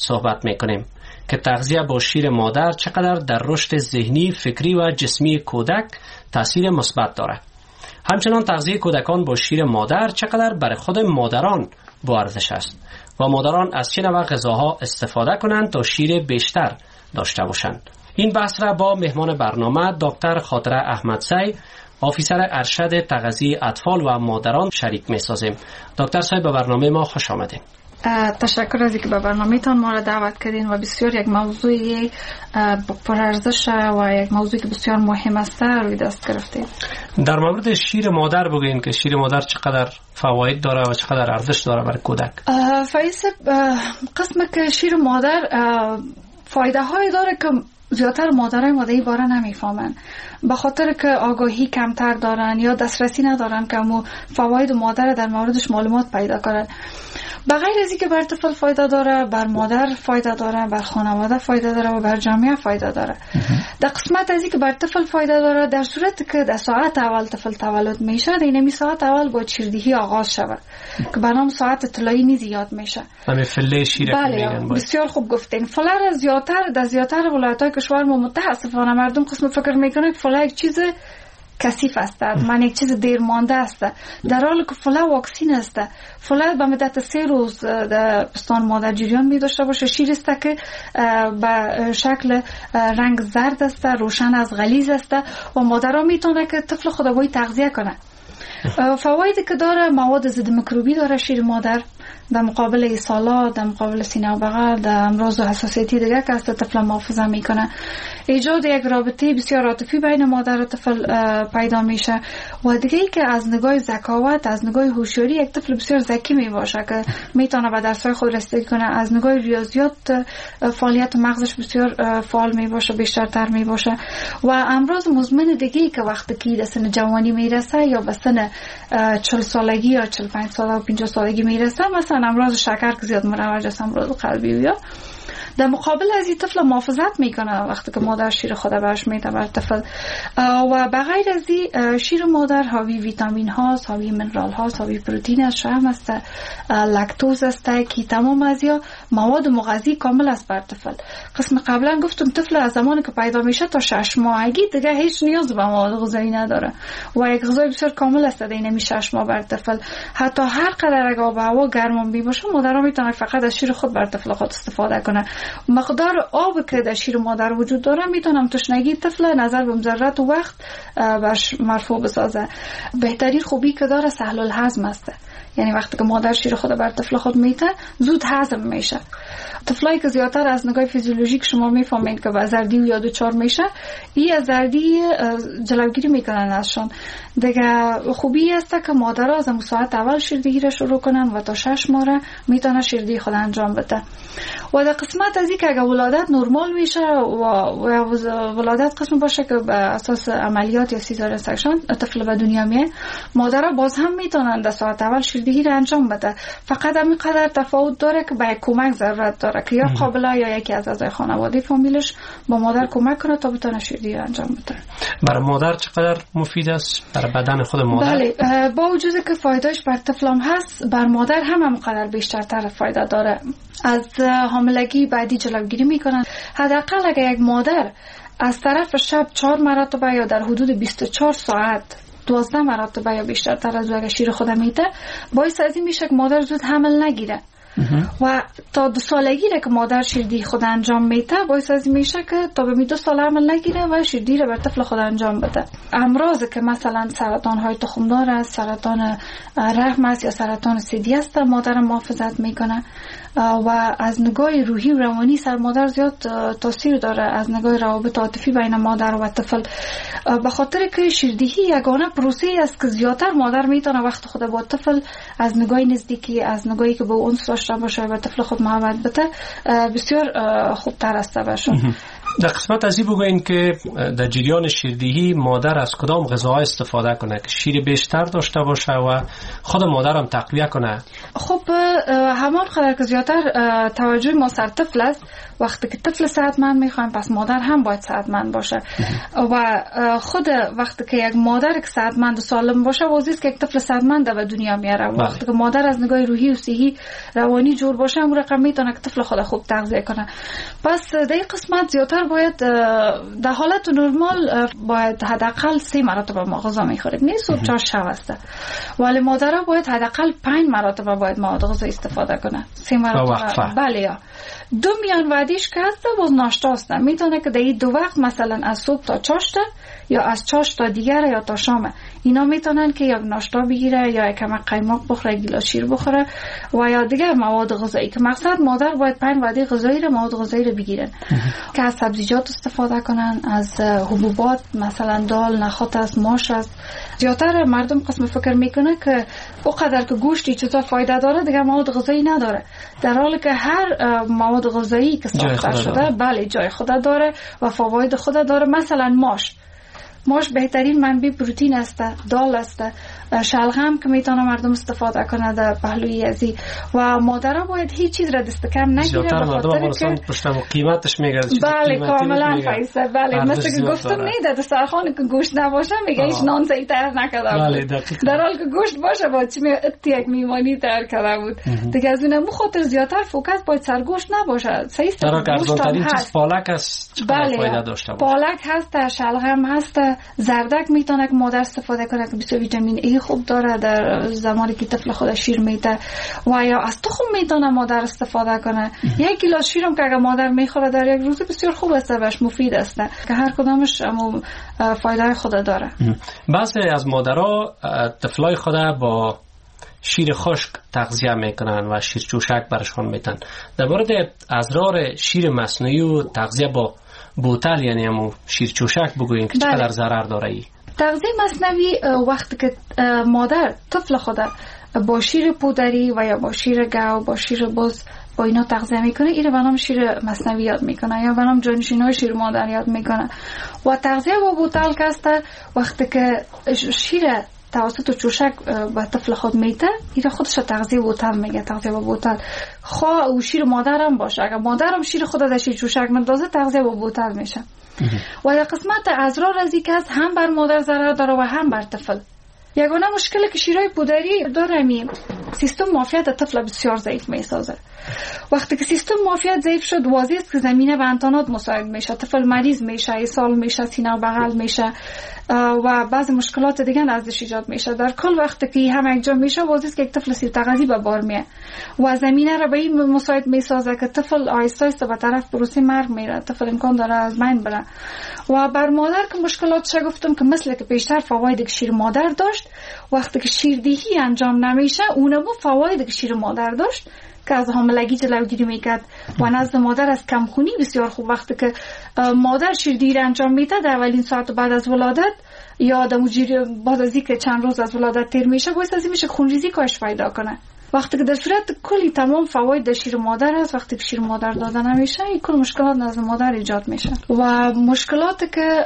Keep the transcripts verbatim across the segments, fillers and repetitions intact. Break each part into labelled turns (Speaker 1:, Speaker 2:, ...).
Speaker 1: صحبت میکنیم که تغذیه با شیر مادر چقدر در رشد ذهنی، فکری و جسمی کودک تاثیر مثبت دارد. همچنان تغذیه کودکان با شیر مادر چقدر برای خود مادران با ارزش است و مادران از چه نوع غذاها استفاده کنند تا شیر بیشتر داشته باشند. این بحث را با مهمان برنامه دکتر خاطره احمدزی، آفیسر ارشد تغذیه اطفال و مادران شریک می سازیم. دکتر صاحب، به برنامه ما خوش آمدید.
Speaker 2: تشکر از اینکه به برنامه تان ما را دعوت کردین و بسیار یک موضوع پرارزش و یک موضوعی که بسیار مهم است روی دست گرفتید.
Speaker 1: در مورد شیر مادر بگوین که شیر مادر چقدر فواید داره و چقدر ارزش داره برای کودک.
Speaker 2: فایز، قسم که شیر مادر فایده های داره که زیادتر مادرای مادری باره نمیفهمن، به خاطر که آگاهی کمتر دارن یا دسترسی ندارن که مو فواید مادر در موردش معلومات پیدا کنن. بغیر از اینکه بر طفل فایده داره، بر مادر فایده داره، بر خانواده فایده داره و بر جامعه فایده داره. در قسمت از اینکه بر طفل فایده داره، در صورت که در ساعت اول طفل تولد میشه، در اینمی ساعت اول با شیردهی آغاز شود که به نام ساعت طلایی نیز یاد میشه.
Speaker 1: همین فله شیر.
Speaker 2: بله، بسیار خوب گفتین. فله را زیادتر در زیادتر ولایت‌های کشور ما متاسفانه مردم قسم فکر میکنه که فله یک چیز کثیف است، من یک چیز دیر مانده است، در حالی که فله واکسین است. فله به مدت سه روز در پستان مادر جریان می داشته باشه. شیر است که به شکل رنگ زرد است، روشن از غلیظ است و مادرها میتونه که طفل خود باید تغذیه کنه. فوایدی که داره، مواد ضد میکروبی داره شیر مادر، در مقابل ایسالات، در مقابل سینه و بغل، در امراض و حساسیتی دیگه که از طفل محافظه میکنه. ایجاد یک رابطه بسیار عاطفی بین مادر و طفل پیدا میشه. و دیگه ای که از نگاه ذکاوت، از نگاه هوشیاری، یک طفل بسیار ذکی میباشه که میتونه به درس‌های خود رسیدگی کنه. از نگاه ریاضیات فعالیت مغزش بسیار فعال میباشه، بیشترتر میباشه. و امراض مزمن دیگه ای که وقتی که به سن جوانی میرسه یا به سن چهل سالگی یا چهل و پنج سال و پنجاه سالگی میرسه، مثلا امراض شکر که زیاد مروج است، امراض قلبی یا در مقابل از این طفل محافظت میکنه وقتی که مادر شیر خود بهش میده بر طفل. و بغیر از این شیر مادر حاوی ویتامین هاست، حاوی منرال هاست، حاوی پروتئین است، شحم است، لاکتوز است که تمام از یا مواد مغذی کامل است بر طفل. قسم قبلا گفتم طفل از زمانی که پیدا میشه تا شش ماهگی دیگه هیچ نیاز به مواد غذایی نداره و یک غذای بسیار کامل است در این شش ماه بر طفل. حتی هر قدر اگه آب و هوا گرم بی باشه، مادرها میتونن فقط از شیر خود بر طفل خود استفاده کنه. مقدار آب که در شیر مادر وجود داره میتونم تشنگی طفل نظر به ضرورت و وقت برش مرفوع بسازه. بهترین خوبی که داره سهل الهضم است، یعنی وقتی که مادر شیر خود بر طفل خود میته زود هضم میشه. طفلایی که زیادتر از نگاه فیزیولوژیک شما میفهمید که با زردی و یا دوچار میشه، این از زردی جلوگیری میکنن ازشون. دیگه خوبی است که مادرها از ساعت اول شیردهی را شروع کنن و تا شش ماه میتونه شیردهی خود انجام بده. و در قسمت از این که اگه ولادت نرمال میشه و ولادت قسم باشه که به اساس عملیات یا سیزارین سکشن طفل به دنیا میاد، مادرها باز هم میتونن در ساعت اول شیردهی را انجام بده. فقط همین قدر تفاوت داره که به کمک ضرورت داره که یا قابله یا یکی از اعضای خانواده فامیلش با مادر کمک کنه تا بتونه شیردهی را انجام بده.
Speaker 1: برای مادر چقدر مفید است برای بدن خود مادر؟
Speaker 2: بله، با وجودی که فایدهش بر طفل هم هست، بر مادر هم همقدر بیشترتر فایده داره. از حاملگی بعدی جلوگیری میکنن. حداقل اگه یک مادر از طرف شب چهار مرتبه یا در حدود بیست و چهار ساعت دوازده مرتبه یا بیشترتر از او شیر خود میده، باعث از این میشه که مادر زود حمل نگیره. و تا دو سالگی را که مادر شیردهی خود انجام میده، باعث از این میشه که تا به دو سال حمل نگیره و شیردهی را بر طفل خود انجام بده. امراض که مثلا سرطان های تخمدار است، سرطان رحم است یا سرطان ثدی است، مادر محافظت میکنه. و از نگاه روحی و روانی سر مادر زیاد تاثیر داره، از نگاه روابط عاطفی بین مادر و طفل، به خاطر که شیردهی یگانه پروسه است که زیادتر مادر میتونه وقت خود با طفل از نگاه نزدیکی، از نگاهی که به اون داشته باشه و طفل خود محبت بده، بسیار خوبتر است باشه.
Speaker 1: در قسمت ازی بگوین که در جریان شیردهی مادر از کدام غذاها استفاده کنه که شیر بیشتر داشته باشه و خود مادر هم تقویه کنه؟
Speaker 2: خب همان خاطر که زیادتر توجه ما سر طفل است. وقتی که طفل صحتمند میخوایم پس مادر هم باید صحتمند باشه و خود وقتی که یک مادر که صحتمند و سالم باشه واضحه که یک طفل صحتمند به دنیا میاره. وقتی که مادر از نگاه روحی و صحی روانی جور باشه اون رقم میتونه که طفل خود خوب تغذیه کنه. پس در این قسمت زیادتر باید در حالت نرمال باید حداقل سه مرتبه ما غذا میخوریم، نه صبح چهار شب است، ولی مادرها باید حداقل پنج مرتبه باید مواد غذایی استفاده کنه. سه مرتبه بله. یا دو میان وعدیش که هست باز ناشتا است، میتونه که در این دو وقت مثلا از صبح تا چاشت یا از چاشت تا دیگر یا تا شام اینا میتونن که یک ناشتا بگیره یا یک کم قیماق بخوره، گیلاس شیر بخوره و یا دیگر مواد غذایی که مقصد مادر باید پنج وعده غذایی رو مواد غذایی رو بگیرن که از سبزیجات استفاده کنن، از حبوبات مثلا دال، نخود است، ماش است. زیادتر مردم قسم فکر میکنه که اونقدر که گوشتی چطور فایده داره دیگه مواد غذایی نداره، در حالی که هر مواد غذایی که ساخته شده بله جای خود داره و فواید خود داره. مثلا ماش ماش بهترین منبع پروتئین است، دال است، شلغم که میتونه مردم استفاده کنه در پهلوی ازی و مادرها باید هیچ چیز را دست کم نگیره به خاطر که
Speaker 1: پشتم قیمتش میگه
Speaker 2: بله کاملا فایسته. بله مثل که گفتم نیده دسترخوان که گوشت نباشه میگه هیچ نان زایی تر نکرده
Speaker 1: بله
Speaker 2: در حال که گوشت باشه با چی یک میمانی تر کرده بود دیگه. از اون خاطر زیادتر فوکس باید سر گوشت نباشه. صحیح است.
Speaker 1: ارزان ترین چیز پالک است،
Speaker 2: بله
Speaker 1: فایده داشته باشه.
Speaker 2: پالک هست، شلغم هست، زردک میتونه که مادر استفاده کنه که بسیار ویتامین ای خوب داره در زمانی که طفل خود شیر میده و یا از تخم میتونه مادر استفاده کنه. یک گیلاس شیرم که اگر مادر میخوره در یک روز بسیار خوب است، بهش مفید است که هر کدامش فایده خود داره.
Speaker 1: بعضی از مادرها طفلای خود با شیر خشک تغذیه میکنن و شیر چوشک برشان میدن. در مورد اضرار شیر مصنوعی و تغذیه با بوتل یعنی همون شیر چوشک بگوین که چقدر ضرر داره ای؟
Speaker 2: تغذیه مصنوعی وقتی که مادر طفل خود با شیر پودری و یا با شیر گاو با شیر بز با اینا تغذیه میکنه، اینو به نام شیر مصنوعی یاد میکنه یا به نام جانشینای شیر مادر یاد میکنه. و تغذیه با بوتل که وقتی که شیر توسط چوشک به طفل خود میده اینا خودش تغذیه بوتل میگه، تغذیه با بوتل. خواه او شیر مادرم باشه، اگر مادرم شیر خود از شیر چوشک مندازه تغذیه با بوتل میشه. و در قسمت اضرار از این که هم بر مادر ضرر داره و هم بر طفل. یگانه مشکلی که شیرای پودری داره می سیستم معافیت طفل بسیار ضعیف میسازه. وقتی که سیستم معافیت ضعیف شد واضح است که زمینه به انتانات مساعد میشه، طفل مریض میشه، اسهال میشه، سینه و بغل میشه و بعض مشکلات دیگه ازش ایجاد میشه. در کل وقتی که هم انجام میشه واضح است که یک طفل سیرتغذی به بار میه و زمینه را به این مساعد میسازه که طفل آهسته آهسته به طرف پروسه مرگ میره، طفل امکان داره از بین بره. و بر مادر که مشکلاتش گفتم که مثل که بیشتر فواید که شیر مادر داشت، وقتی که شیردهی انجام نمیشه اونم فواید که شیر مادر داشت که از حاملگی جلوگیری میکرد و نزد مادر از کمخونی بسیار خوب. وقتی که مادر شیردهی انجام میده در اولین ساعت بعد از ولادت یا در بعد از اینکه چند روز از ولادت تیر میشه باعث از این میشه خونریزی کاش پیدا کنه. وقتی که در صورت کلی تمام فواید در شیر مادر هست، وقتی که شیر مادر داده نمیشه این کل مشکلات نزد مادر ایجاد میشه و مشکلاتی که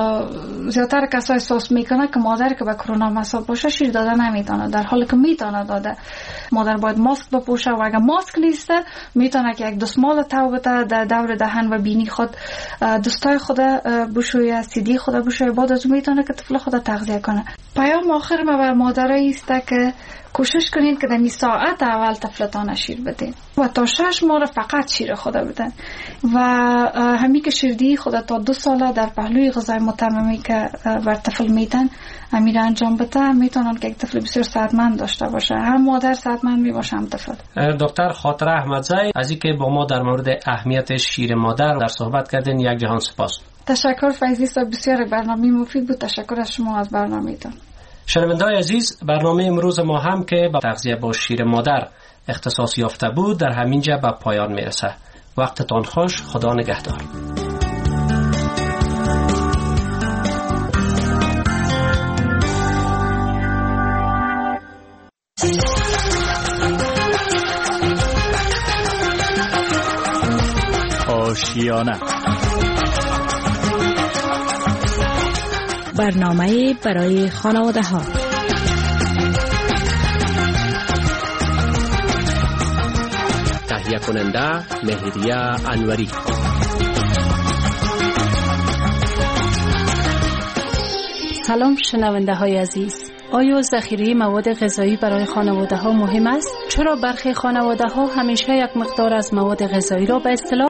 Speaker 2: زیادتر کسا احساس میکنه که مادر که به کرونا مصاب باشه شیر داده نمیتونه، در حالی که میتونه داده. مادر باید ماسک بپوشه و اگر ماسک نیست میتونه که یک دستمال تو بده در دور دهن و بینی خود، دستای خود بشویه، سیدی خود بشویه، بعد از اون میتونه که طفل خود تغذیه کنه. پیام آخر ما به مادرایی است که کوشش کنین که در این ساعت اول طفلتان شیر بدین و تا شش ماه فقط شیر خود بدن و همین که شیردهی خود تا دو ساله در پهلوی غذای متممی که بر طفل میدن امیر انجام بده میتونن که یک طفل بسیار صحتمند داشته باشه، هم مادر صحتمند می باشه هم طفل.
Speaker 1: دکتر خاطره احمدزی از اینکه با ما در مورد اهمیت شیر مادر در صحبت کردین یک جهان سپاس.
Speaker 2: تشکر فیضی صاحب، بسیار برنامه مفید بود. تشکر از شما از برنامه‌تون.
Speaker 1: شنونده‌های عزیز، برنامه امروز ما هم که با تغذیه با شیر مادر اختصاص یافته بود در همینجا به پایان میرسه. وقتتان خوش، خدا نگهدار.
Speaker 3: آشیانه برنامه برای خانواده ها.
Speaker 1: تهیه کننده مهدیه انوری.
Speaker 4: سلام شنونده های عزیز. آیا ذخیره مواد غذایی برای خانواده ها مهم است؟ چرا برخی خانواده ها همیشه یک مقدار از مواد غذایی را به اصطلاح